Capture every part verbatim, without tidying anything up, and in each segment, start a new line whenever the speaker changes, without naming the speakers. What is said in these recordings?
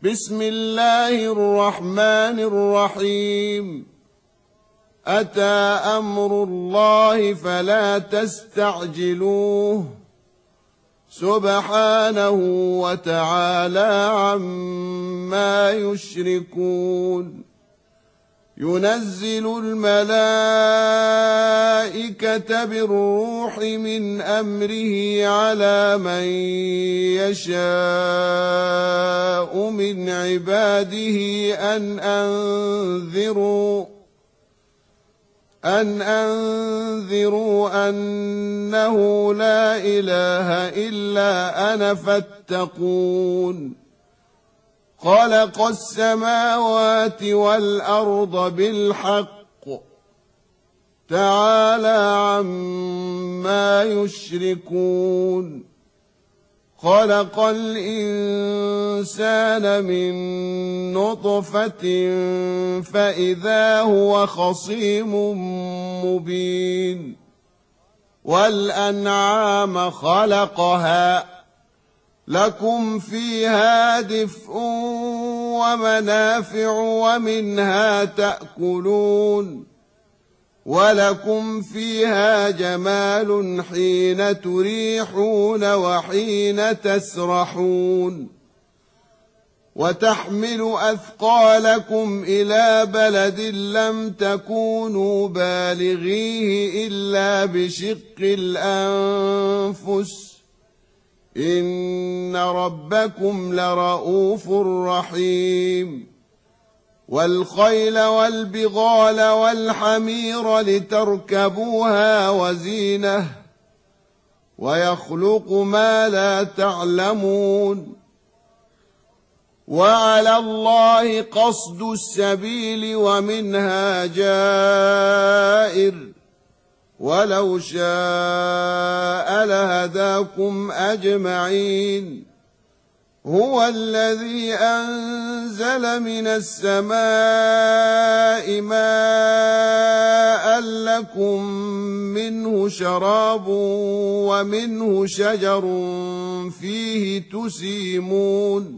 بسم الله الرحمن الرحيم أتى أمر الله فلا تستعجلوه سبحانه وتعالى عما يشركون ينزل الملائكة بالروح من أمره على من يشاء من عباده أن أنذروا أن أنذروا أنه لا إله إلا أنا فاتقون خلق السماوات والأرض بالحق تعالى عما يشركون خلق الإنسان من نطفة فإذا هو خصيم مبين والأنعام خلقها لكم فيها دفء ومنافع ومنها تأكلون ولكم فيها جمال حين تريحون وحين تسرحون وتحمل أثقالكم إلى بلد لم تكونوا بالغيه إلا بشق الأنفس إن ربكم لرؤوف رحيم والخيل والبغال والحمير لتركبوها وزينة ويخلق ما لا تعلمون وعلى الله قصد السبيل ومنها جائر ولو شاء لهداكم أجمعين هو الذي أنزل من السماء ماء لكم منه شراب ومنه شجر فيه تسيمون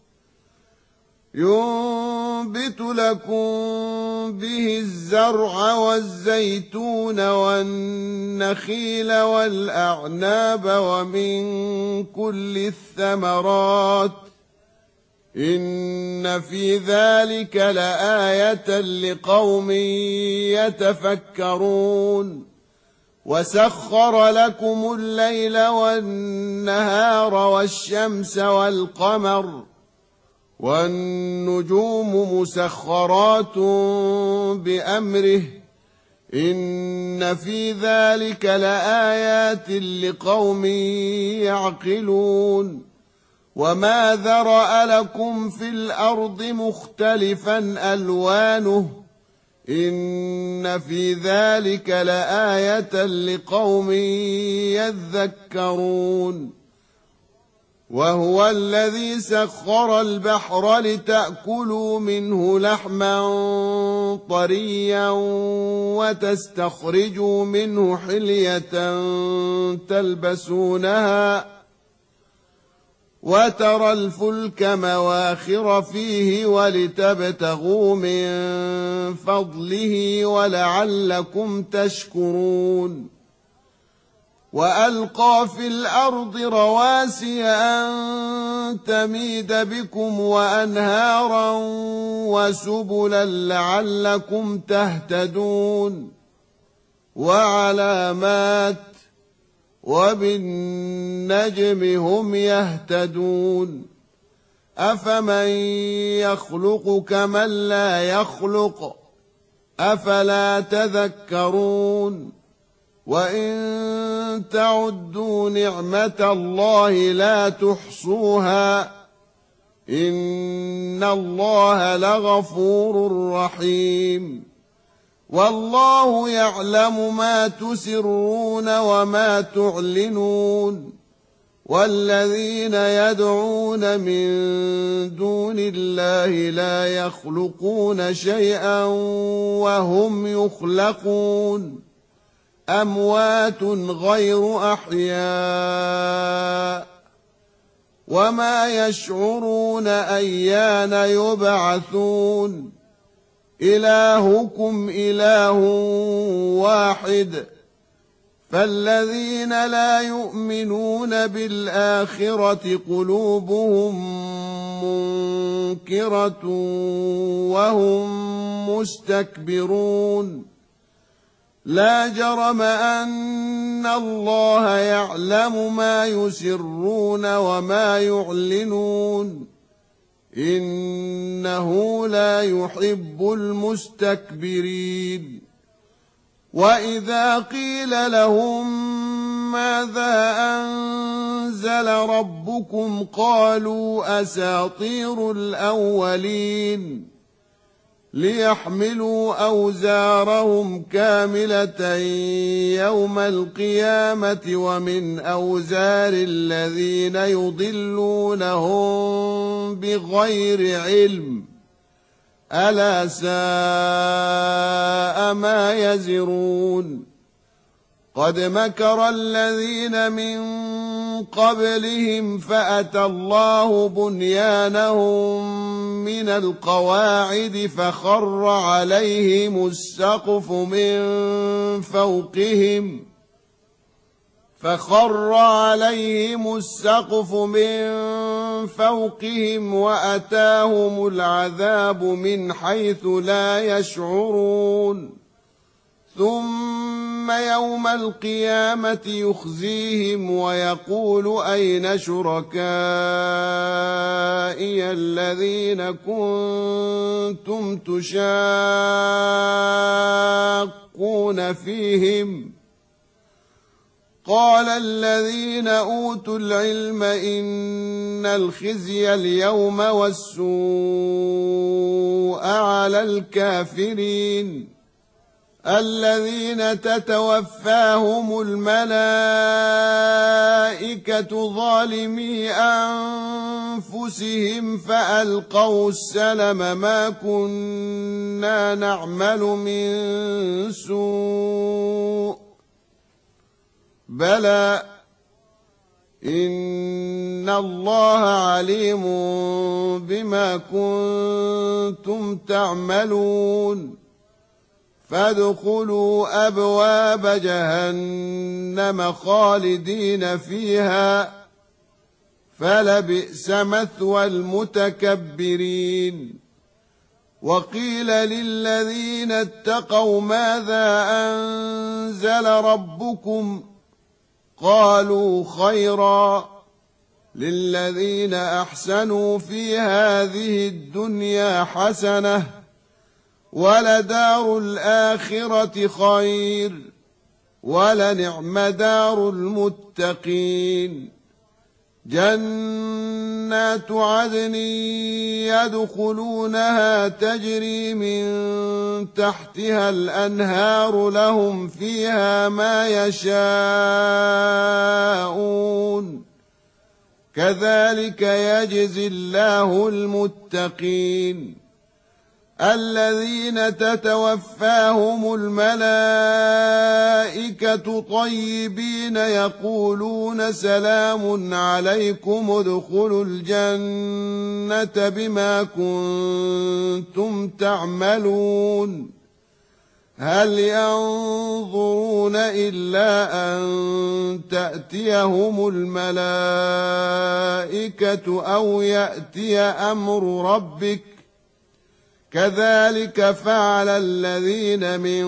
ينبت لكم به الزرع والزيتون والنخيل والأعناب ومن كل الثمرات إن في ذلك لآية لقوم يتفكرون وسخر لكم الليل والنهار والشمس والقمر والنجوم مسخرات بأمره إن في ذلك لآيات لقوم يعقلون وما ذرأ لكم في الأرض مختلفا ألوانه إن في ذلك لآية لقوم يذكرون وهو الذي سخر البحر لتأكلوا منه لحما طريا وتستخرجوا منه حلية تلبسونها وترى الفلك مواخر فيه ولتبتغوا من فضله ولعلكم تشكرون وألقى في الأرض رواسي أن تميد بكم وأنهارا وسبلا لعلكم تهتدون وعلامات وبالنجم هم يهتدون أفمن يخلق كمن لا يخلق أفلا تذكرون وإن تعدوا نعمة الله لا تحصوها إن الله لغفور رحيم والله يعلم ما تسرون وما تعلنون والذين يدعون من دون الله لا يخلقون شيئا وهم يخلقون أموات غير أحياء وما يشعرون أيان يبعثون إلهكم إله واحد فالذين لا يؤمنون بالآخرة قلوبهم منكرة وهم مستكبرون لا جرم أن الله يعلم ما يسرون وما يعلنون إنه لا يحب المستكبرين وإذا قيل لهم ماذا أنزل ربكم قالوا أساطير الأولين ليحملوا أوزارهم كاملة يوم القيامة ومن أوزار الذين يضلونهم بغير علم ألا ساء ما يزرون قد مكر الذين من قبلهم فأتى الله بنيانهم من القواعد فخر عليهم السقف من فوقهم فخر عليهم السقف من فوقهم وأتاهم العذاب من حيث لا يشعرون ثم يوم القيامة يخزيهم ويقول أين شركائي الذين كنتم تشاقون فيهم قال الذين أوتوا العلم إن الخزي اليوم والسوء على الكافرين الذين تتوفاهم الملائكة ظالمي أنفسهم فألقوا السلم ما كنا نعمل من سوء بلى إن الله عليم بما كنتم تعملون فادخلوا أبواب جهنم خالدين فيها فلبئس مثوى المتكبرين وقيل للذين اتقوا ماذا أنزل ربكم قالوا خيرا للذين أحسنوا في هذه الدنيا حسنة ولدار الآخرة خير ولنعم دار المتقين جنات عدن يدخلونها تجري من تحتها الأنهار لهم فيها ما يشاءون كذلك يجزي الله المتقين الذين تتوفاهم الملائكة طيبين يقولون سلام عليكم ادخلوا الجنة بما كنتم تعملون هل ينظرون إلا أن تأتيهم الملائكة أو يأتي أمر ربك كذلك فعل الذين من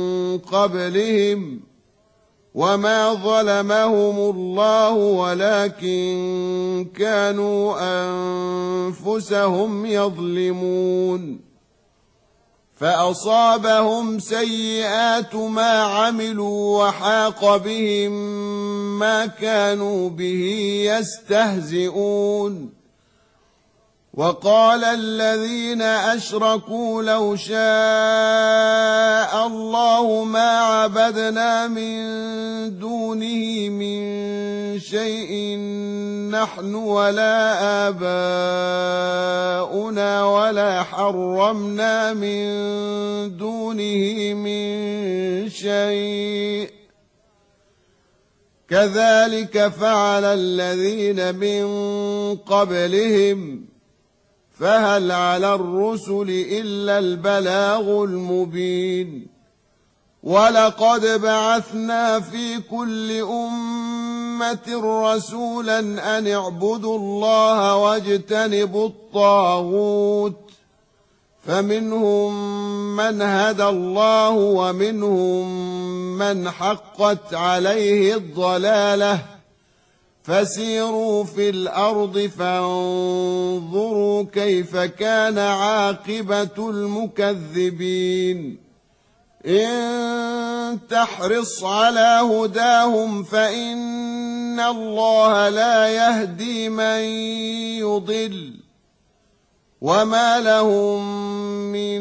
قبلهم وما ظلمهم الله ولكن كانوا أنفسهم يظلمون فأصابهم سيئات ما عملوا وحاق بهم ما كانوا به يستهزئون وقال الذين أشركوا لو شاء الله ما عبدنا من دونه من شيء نحن ولا آباؤنا ولا حرمنا من دونه من شيء كذلك فعل الذين من قبلهم فهل على الرسل إلا البلاغ المبين ولقد بعثنا في كل أمة رسولا أن اعبدوا الله واجتنبوا الطاغوت فمنهم من هدى الله ومنهم من حقت عليه الضلالة فسيروا في الأرض فانظروا كيف كان عاقبة المكذبين إن تحرص على هداهم فإن الله لا يهدي من يضل وما لهم من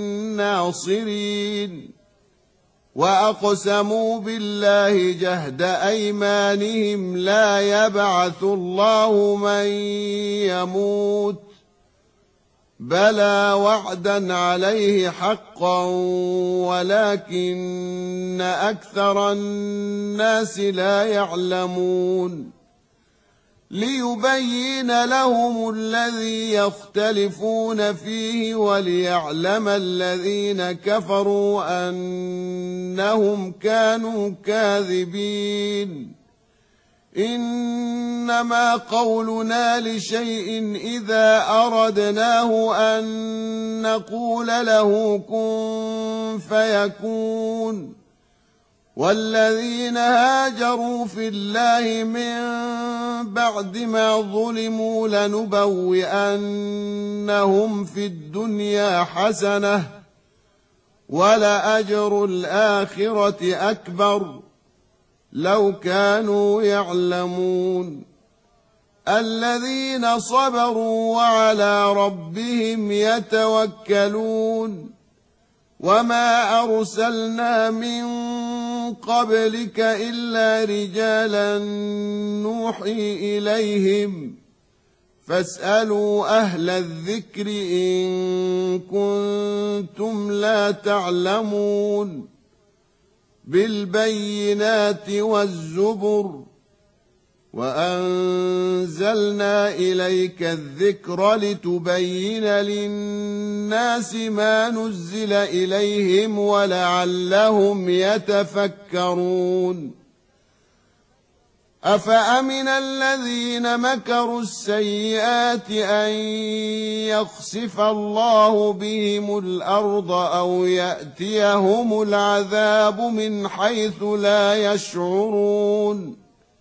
ناصرين وأقسموا بالله جهد أيمانهم لا يبعث الله من يموت بلى وعدا عليه حقا ولكن أكثر الناس لا يعلمون ليبين لهم الذي يختلفون فيه وليعلم الذين كفروا أنهم كانوا كاذبين إنما قولنا لشيء إذا أردناه أن نقول له كن فيكون والذين هاجروا في الله من بعد ما ظلموا لنبوئنهم في الدنيا حسنة ولأجر الآخرة أكبر لو كانوا يعلمون الذين صبروا وعلى ربهم يتوكلون وما أرسلنا من قبلك إلا رجالا نوحي إليهم فاسألوا أهل الذكر إن كنتم لا تعلمون بالبينات والزبر وأنزلنا إليك الذكر لتبين للناس ما نزل إليهم ولعلهم يتفكرون أفأمن الذين مكروا السيئات أن يخسف الله بهم الأرض أو يأتيهم العذاب من حيث لا يشعرون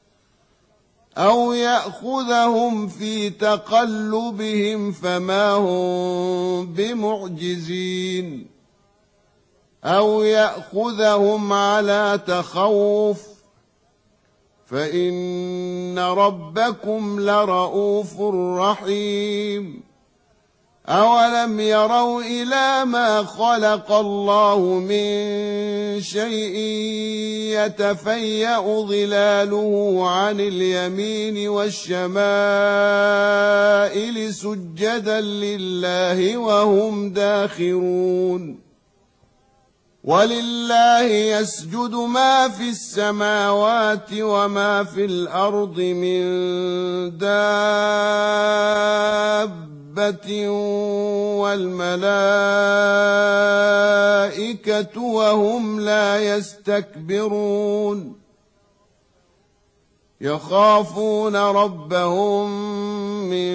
أو يأخذهم في تقلبهم فما هم بمعجزين أو يأخذهم على تخوف فإن ربكم لرؤوف رحيم أولم يروا إلى ما خلق الله من شيء يتفيأ ظلاله عن اليمين والشمائل سجدا لله وهم داخرون ولله يسجد ما في السماوات وما في الأرض من دابة والملائكة وهم لا يستكبرون يخافون ربهم من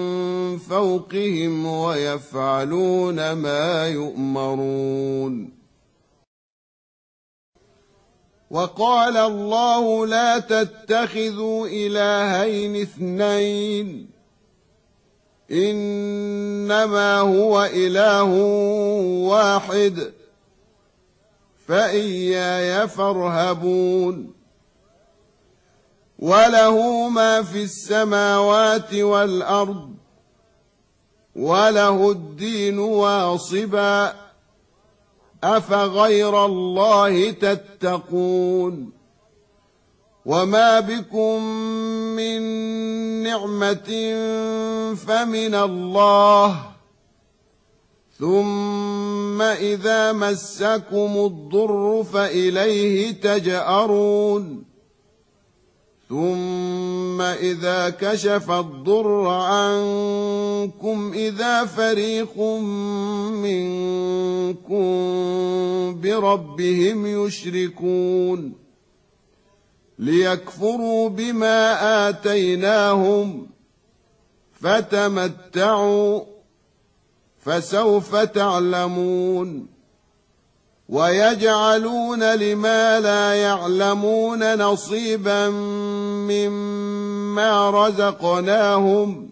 فوقهم ويفعلون ما يؤمرون وقال الله لا تتخذوا إلهين اثنين إنما هو إله واحد فإياي فارهبون وله ما في السماوات والأرض وله الدين واصبا أفغير الله تتقون وما بكم من نعمة فمن الله ثم إذا مسكم الضر فإليه تجأرون ثم إذا كشف الضر عنكم إذا فريق منكم بربهم يشركون ليكفروا بما آتيناهم فتمتعوا فسوف تعلمون ويجعلون لما لا يعلمون نصيبا مما رزقناهم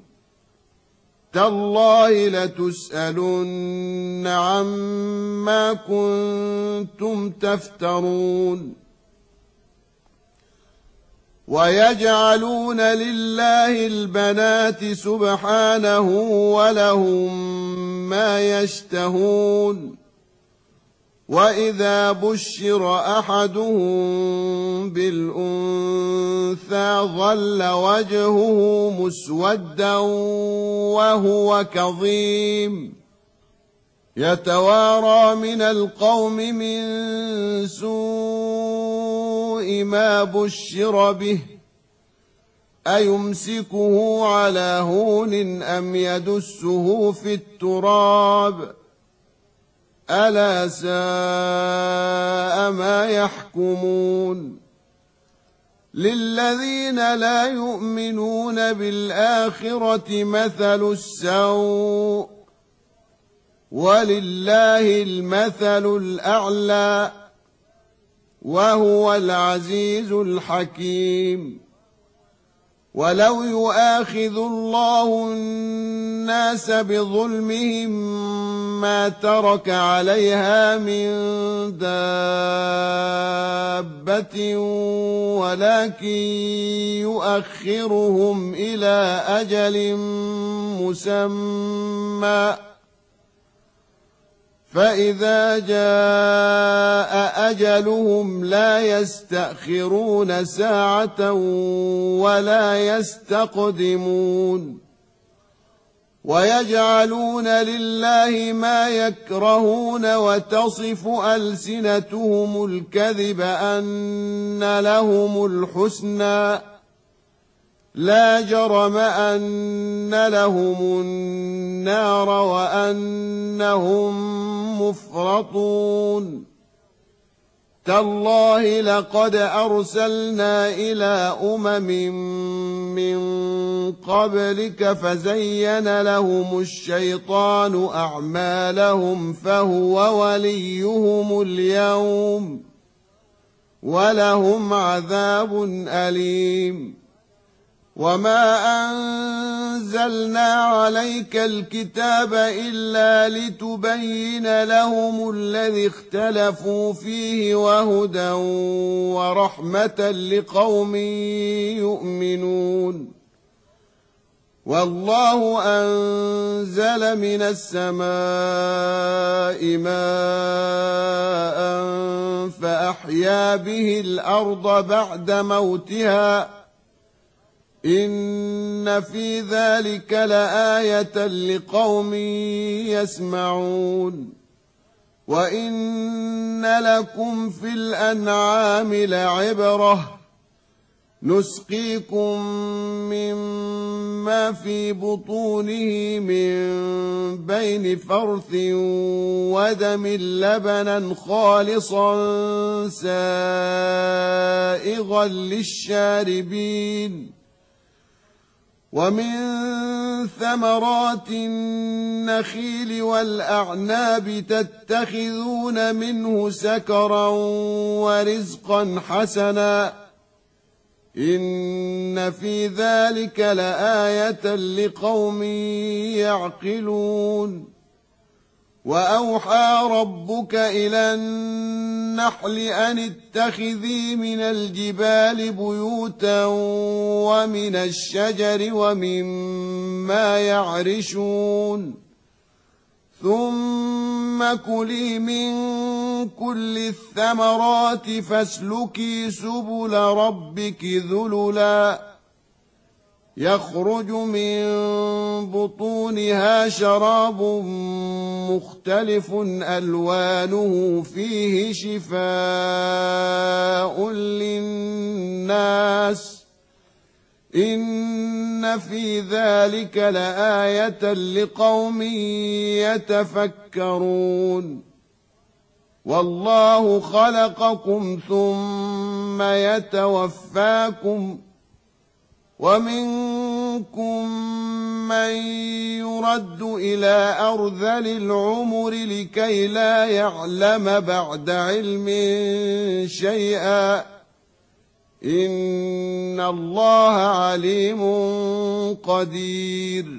تالله لتسألن عما كنتم تفترون ويجعلون لله البنات سبحانه ولهم ما يشتهون وإذا بشر أحدهم بالأنثى ظل وجهه مسودا وهو كظيم يتوارى من القوم من سوء ما بشر به أيمسكه على هون أم يدسه في التراب ألا ساء ما يحكمون للذين لا يؤمنون بالآخرة مثل السوء ولله المثل الأعلى وهو العزيز الحكيم ولو يؤاخذ الله الناس بظلمهم ما ترك عليها من دابة ولكن يؤخرهم إلى أجل مسمى فإذا جاء أجلهم لا يستأخرون ساعة ولا يستقدمون ويجعلون لله ما يكرهون وتصف ألسنتهم الكذب أن لهم الحسنى لا جرم أن لهم النار وأنهم مفرطون تالله لقد أرسلنا إلى أمم من قبلك فزين لهم الشيطان أعمالهم فهو وليهم اليوم ولهم عذاب أليم وما أنزلنا عليك الكتاب إلا لتبين لهم الذي اختلفوا فيه وهدى ورحمة لقوم يؤمنون والله أنزل من السماء ماء فأحيا به الأرض بعد موتها إن في ذلك لآية لقوم يسمعون وإن لكم في الأنعام لعبرة نسقيكم مما في بطونه من بين فرث ودم لبنا خالصا سائغا للشاربين ومن ثمرات النخيل والأعناب تتخذون منه سكرا ورزقا حسنا إن في ذلك لآية لقوم يعقلون وأوحى ربك إلى النحل أن اتخذي من الجبال بيوتا ومن الشجر ومما يعرشون ثم كلي من كل الثمرات فاسلكي سبل ربك ذللا يخرج من بطونها شراب مختلف ألوانه فيه شفاء للناس إن في ذلك لآية لقوم يتفكرون والله خلقكم ثم يتوفاكم ومنكم من يرد إلى أرذل العمر لكي لا يعلم بعد علم شيئا إن الله عليم قدير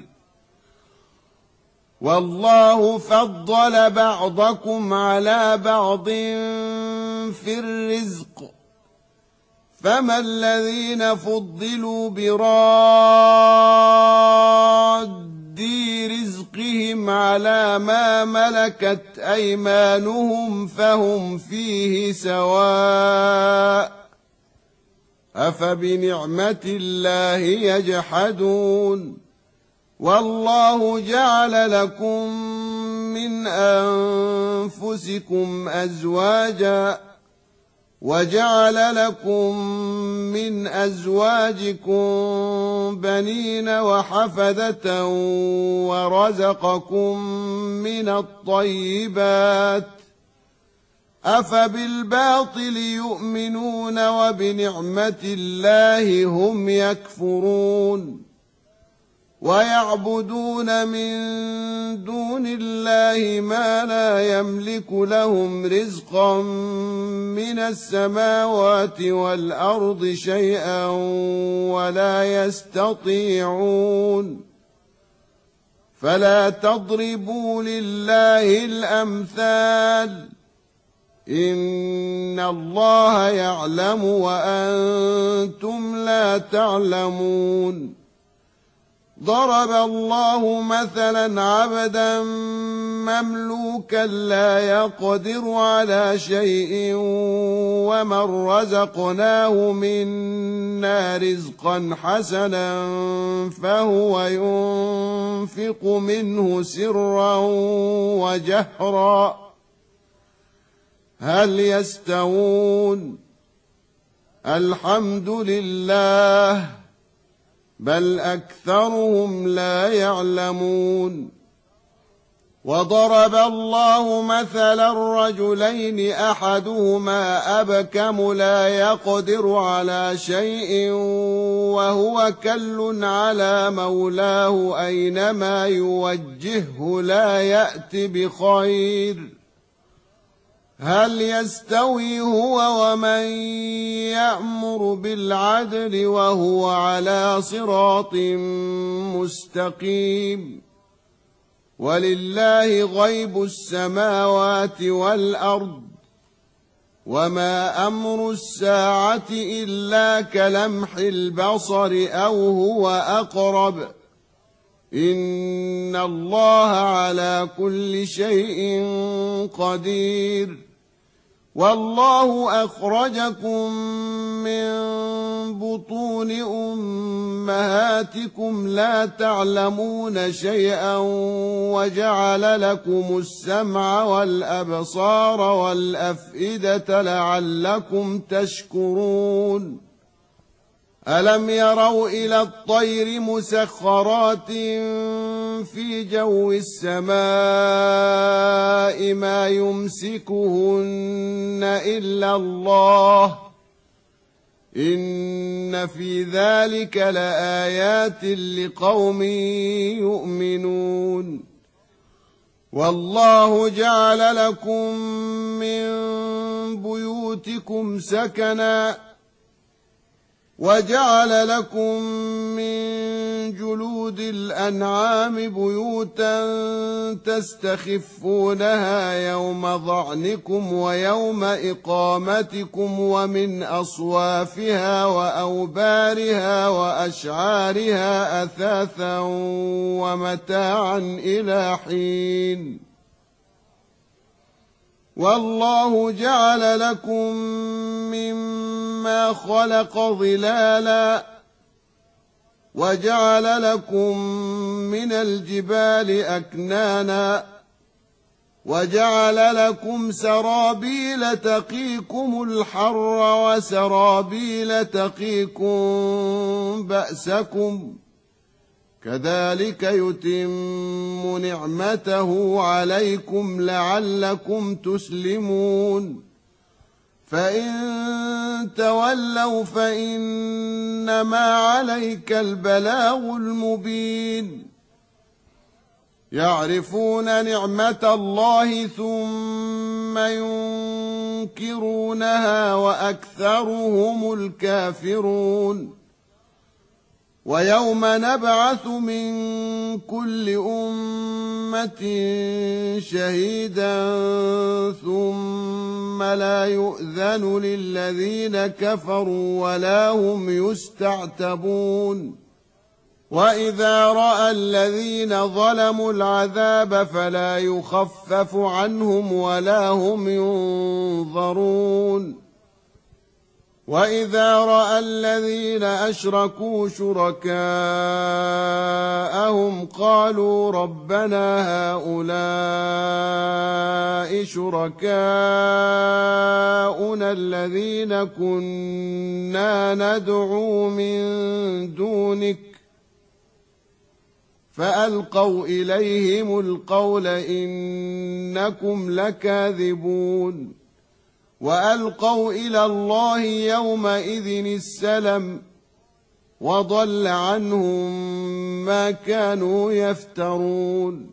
والله فضل بعضكم على بعض في الرزق فما الذين فضلوا براد رزقهم على ما ملكت أيمانهم فهم فيه سواء أفبنعمة الله يجحدون والله جعل لكم من أنفسكم أزواجا وجعل لكم من أزواجكم بنين وحفدة ورزقكم من الطيبات أفبالباطل يؤمنون وبنعمة الله هم يكفرون ويعبدون من دون الله ما لا يملك لهم رزقا من السماوات والأرض شيئا ولا يستطيعون فلا تضربوا لله الأمثال إن الله يعلم وأنتم لا تعلمون ضرب الله مثلا عبدا مملوكا لا يقدر على شيء ومن رزقناه منا رزقا حسنا فهو ينفق منه سرا وجهرا هل يستوون الحمد لله بل أكثرهم لا يعلمون وضرب الله مثلا رجلين أحدهما أبكم لا يقدر على شيء وهو كل على مولاه أينما يوجهه لا يأت بخير هل يستوي هو ومن يأمر بالعدل وهو على صراط مستقيم ولله غيب السماوات والأرض وما أمر الساعة إلا كلمح البصر أو هو أقرب إن الله على كل شيء قدير والله أخرجكم من بطون أمهاتكم لا تعلمون شيئا وجعل لكم السمع والأبصار والأفئدة لعلكم تشكرون ألم يروا إلى الطير مسخرات في جو السماء ما يمسكهن إلا الله إن في ذلك لآيات لقوم يؤمنون والله جعل لكم من بيوتكم سكنا وجعل لكم من جلود الأنعام بيوتا تستخفونها يوم ظعنكم ويوم إقامتكم ومن أصوافها وأوبارها وأشعارها أثاثا ومتاعا إلى حين والله جعل لكم مما خلق ظلالا وجعل لكم من الجبال أكنانا وجعل لكم سرابيل تقيكم الحر وسرابيل تقيكم بأسكم كذلك يتم نعمته عليكم لعلكم تسلمون فإن تولوا فإنما عليك البلاغ المبين يعرفون نعمة الله ثم ينكرونها وأكثرهم الكافرون ويوم نبعث من كل أمة شهيدا ثم لا يؤذن للذين كفروا ولا هم يستعتبون وإذا رأى الذين ظلموا العذاب فلا يخفف عنهم ولا هم ينظرون وإذا رأى الذين أشركوا شركاءهم قالوا ربنا هؤلاء شركاؤنا الذين كنا ندعو من دونك فألقوا إليهم القول إنكم لكاذبون وألقوا إلى الله يومئذ السلم وضل عنهم ما كانوا يفترون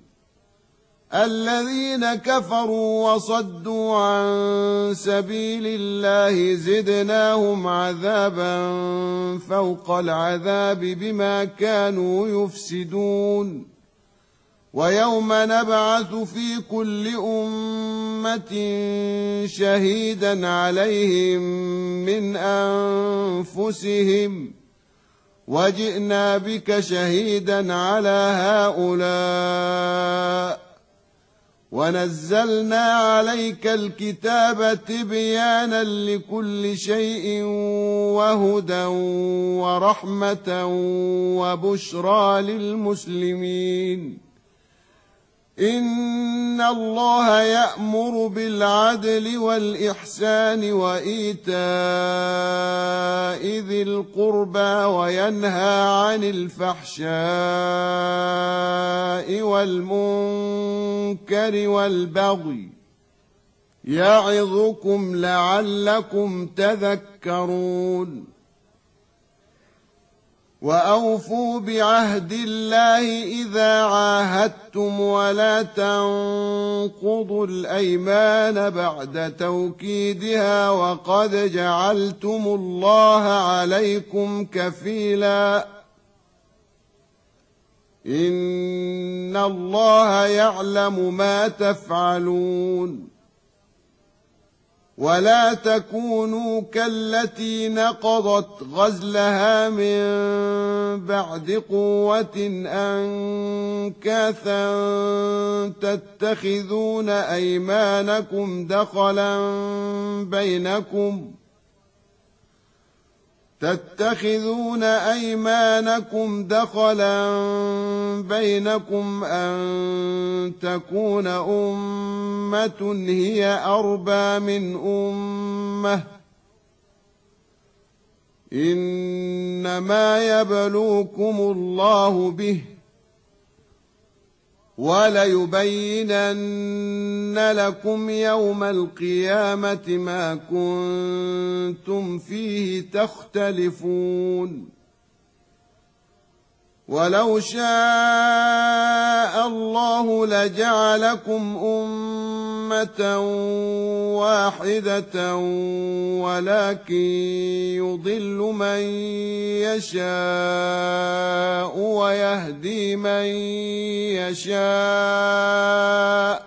الذين كفروا وصدوا عن سبيل الله زدناهم عذابا فوق العذاب بما كانوا يفسدون ويوم نبعث في كل أمة شهيدا عليهم من أنفسهم وجئنا بك شهيدا على هؤلاء ونزلنا عليك الكتاب تبيانا لكل شيء وهدى ورحمة وبشرى للمسلمين إن الله يأمر بالعدل والإحسان وإيتاء ذي القربى وينهى عن الفحشاء والمنكر والبغي يعظكم لعلكم تذكرون وأوفوا بعهد الله إذا عاهدتم ولا تنقضوا الأيمان بعد توكيدها وقد جعلتم الله عليكم كفيلا إن الله يعلم ما تفعلون ولا تكونوا كالتي نقضت غزلها من بعد قوة أنكاثا تتخذون أيمانكم دخلا بينكم تتخذون أيمانكم دخلا بينكم أن تكون أمة هي أربى من أمة إنما يبلوكم الله به وليبينن لكم يوم القيامة ما كنتم فيه تختلفون ولو شاء الله لجعلكم أمة واحدة ولكن يضل من يشاء ويهدي من يشاء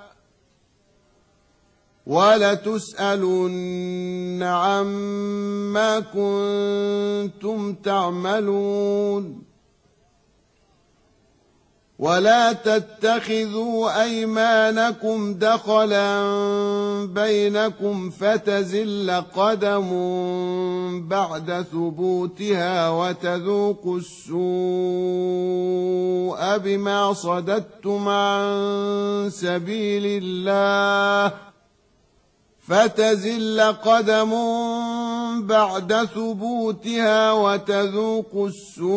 ولتسألن عما كنتم تعملون ولا تتخذوا أيمانكم دخلا بينكم فتزل قدم بعد ثبوتها وتذوقوا السوء بما صددتم عن سبيل الله فتزل قدم بعد ثبوتها وتذوقوا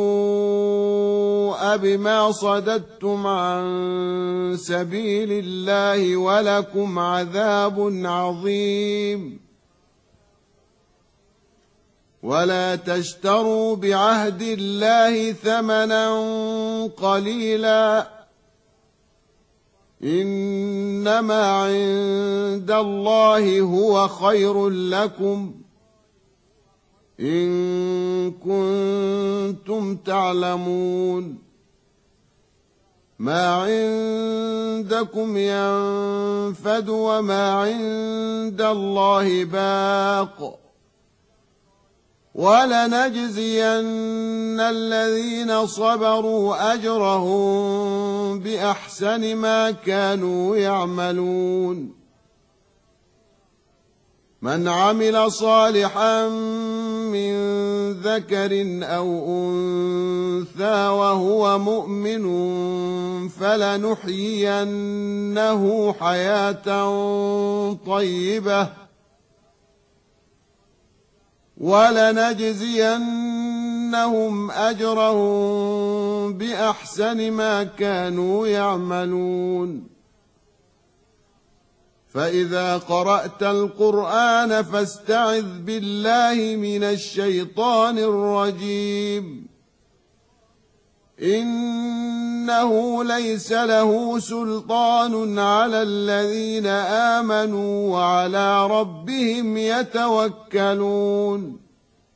السوء بما صددتم عن سبيل الله ولكم عذاب عظيم. ولا تشتروا بعهد الله ثمنا قليلا إنما عند الله هو خير لكم إن كنتم تعلمون. ما عندكم ينفد وما عند الله باق ولنجزين الذين صبروا أجرهم بأحسن ما كانوا يعملون. من عمل صالحا من ذكر أو أنثى وهو مؤمن فلنحيينه حياة طيبة ولنجزينهم أجرهم بأحسن ما كانوا يعملون. فإذا قرأت القرآن فاستعذ بالله من الشيطان الرجيم إنه ليس له سلطان على الذين آمنوا وعلى ربهم يتوكلون.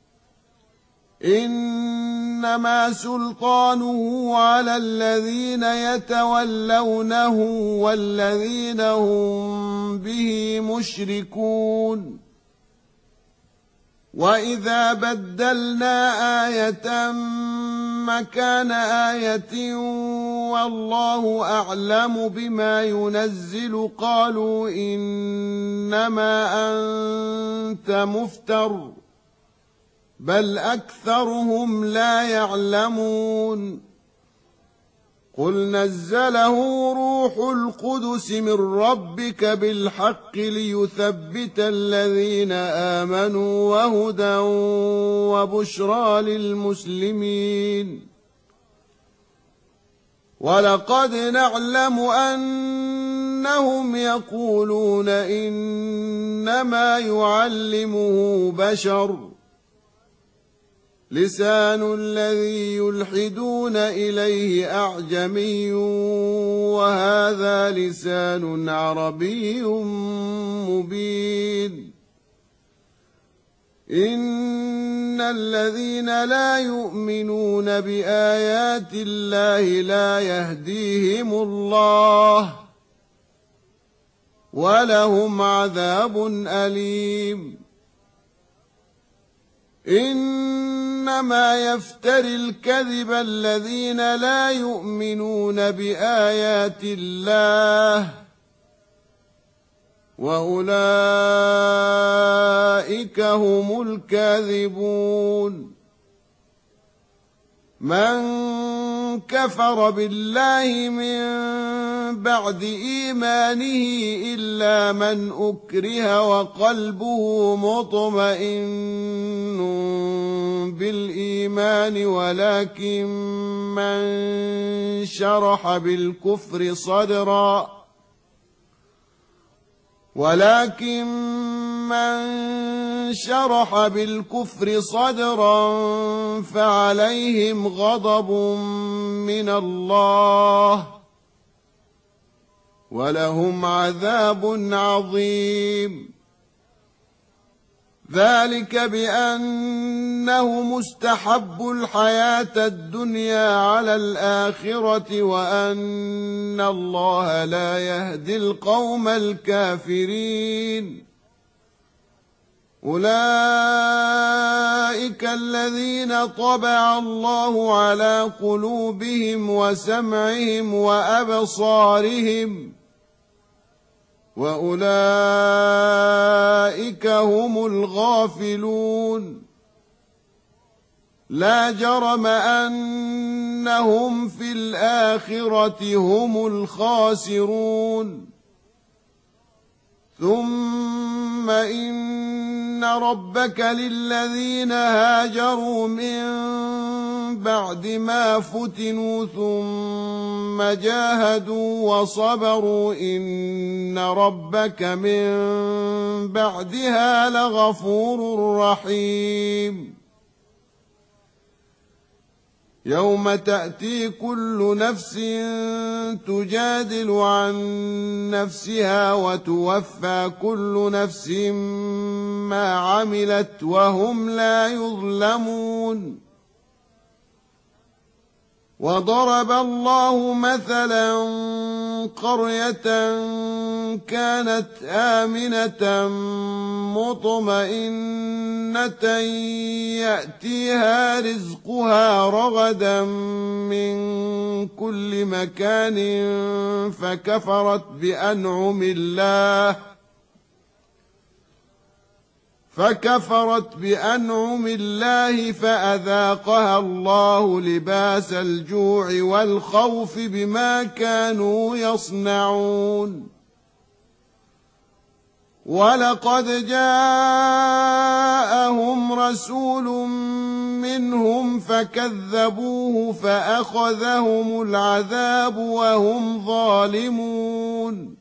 إنما سلطانه على الذين يتولونه والذين هم به مشركون. وإذا بدلنا آية مكان آية والله أعلم بما ينزل قالوا إنما أنت مفتر بل أكثرهم لا يعلمون. قل نزله روح القدس من ربك بالحق ليثبت الذين آمنوا وهدى وبشرى للمسلمين. ولقد نعلم أنهم يقولون إنما يعلمه بشر لسان الذي يلحدون إليه أعجمي وهذا لسان عربي مبين. إن الذين لا يؤمنون بآيات الله لا يهديهم الله ولهم عذاب أليم. إنما يفتري الكذب الذين لا يؤمنون بآيات الله وأولئك هم الكاذبون. من كفر بالله من بعد إيمانه إلا من أكره وقلبه مطمئن بالإيمان ولكن من شرح بالكفر صدرا ولكن من شرح بالكفر صدرا فعليهم غضب من الله ولهم عذاب عظيم. ذلك بأنه مستحب الحياة الدنيا على الآخرة وأن الله لا يهدي القوم الكافرين. أولئك الذين طبع الله على قلوبهم وسمعهم وأبصارهم وأولئك هم الغافلون لا جرم أنهم في الآخرة هم الخاسرون ثم إن ربك للذين هاجروا من بعد ما فتنوا ثم جاهدوا وصبروا إن ربك من بعدها لغفور رحيم يوم تأتي كل نفس تجادل عن نفسها وتوفى كل نفس ما عملت وهم لا يظلمون وضرب الله مثلا قرية كانت آمنة مطمئنة يأتيها رزقها رغدا من كل مكان فكفرت بأنعم الله فكفرت بأنعم الله فأذاقها الله لباس الجوع والخوف بما كانوا يصنعون ولقد جاءهم رسول منهم فكذبوه فأخذهم العذاب وهم ظالمون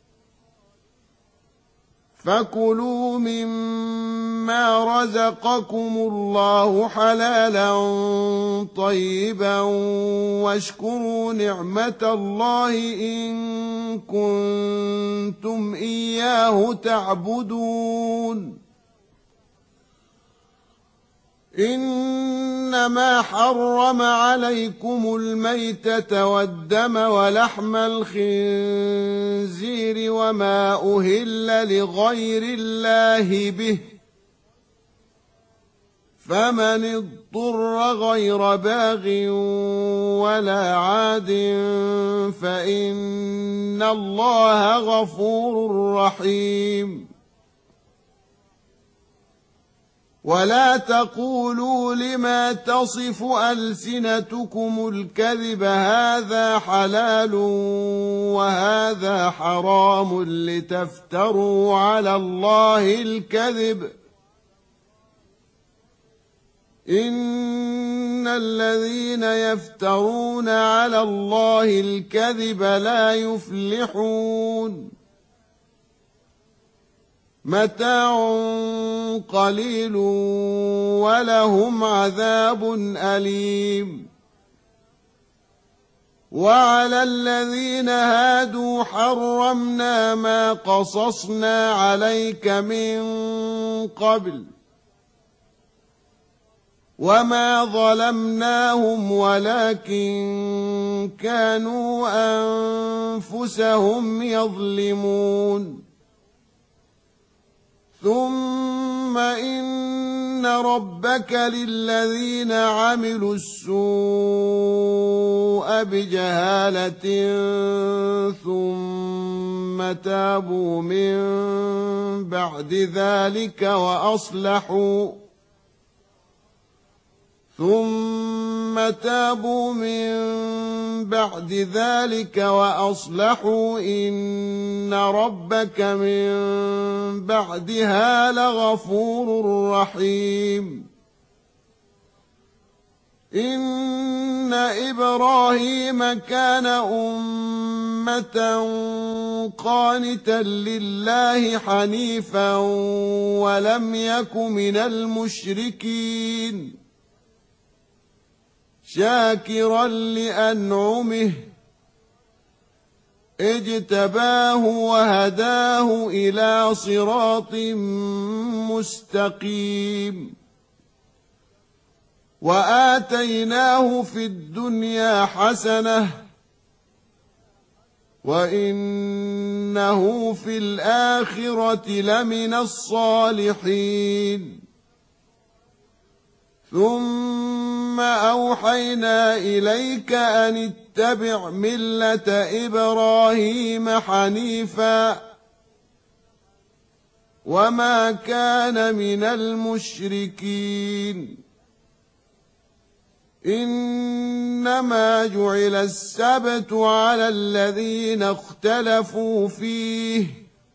فكلوا مما رزقكم الله حلالا طيبا واشكروا نعمة الله إن كنتم إياه تعبدون إنما حرم عليكم الميتة والدم ولحم الخنزير وما أهل لغير الله به فمن اضطر غير باغ ولا عاد فإن الله غفور رحيم ولا تقولوا لما تصف ألسنتكم الكذب هذا حلال وهذا حرام لتفتروا على الله الكذب إن الذين يفترون على الله الكذب لا يفلحون متاع قليل ولهم عذاب أليم وعلى الذين هادوا حرمنا ما قصصنا عليك من قبل وما ظلمناهم ولكن كانوا أنفسهم يظلمون ثم إن ربك للذين عملوا السوء بجهالة ثم تابوا من بعد ذلك وأصلحوا ثم تابوا من بعد ذلك وأصلحوا إن ربك من بعدها لغفور رحيم إن إبراهيم كان أمة قانتا لله حنيفا ولم يك من المشركين شاكرا لأنعمه اجتباه وهداه إلى صراط مستقيم وآتيناه في الدنيا حسنة وإنه في الآخرة لمن الصالحين. ثم أوحينا إليك أن اتبع ملة إبراهيم حنيفا وما كان من المشركين. إنما جعل السبت على الذين اختلفوا فيه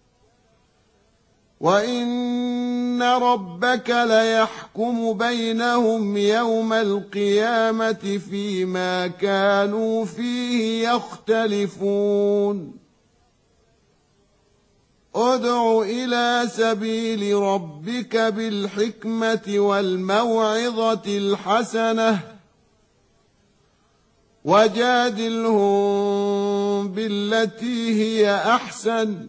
وإن ربك ليحكم بينهم يوم القيامة فيما كانوا فيه يختلفون. ادع إلى سبيل ربك بالحكمة والموعظة الحسنة وجادلهم بالتي هي أحسن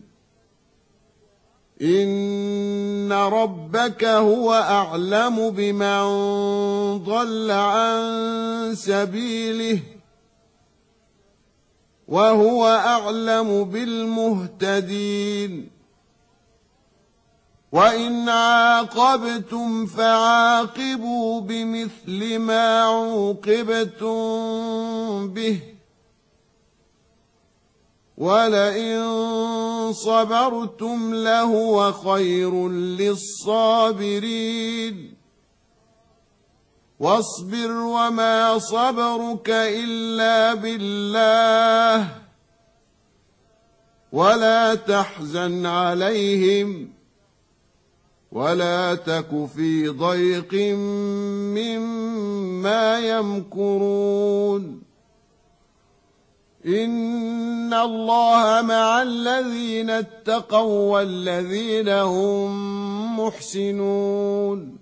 إن ربك هو أعلم بمن ضل عن سبيله وهو أعلم بالمهتدين. وإن عاقبتم فعاقبوا بمثل ما عوقبتم به ولئن صبرتم لهو خير للصابرين. واصبر وما صبرك إلا بالله ولا تحزن عليهم ولا تك في ضيق مما يمكرون. إن الله مع الذين اتقوا والذين هم محسنون.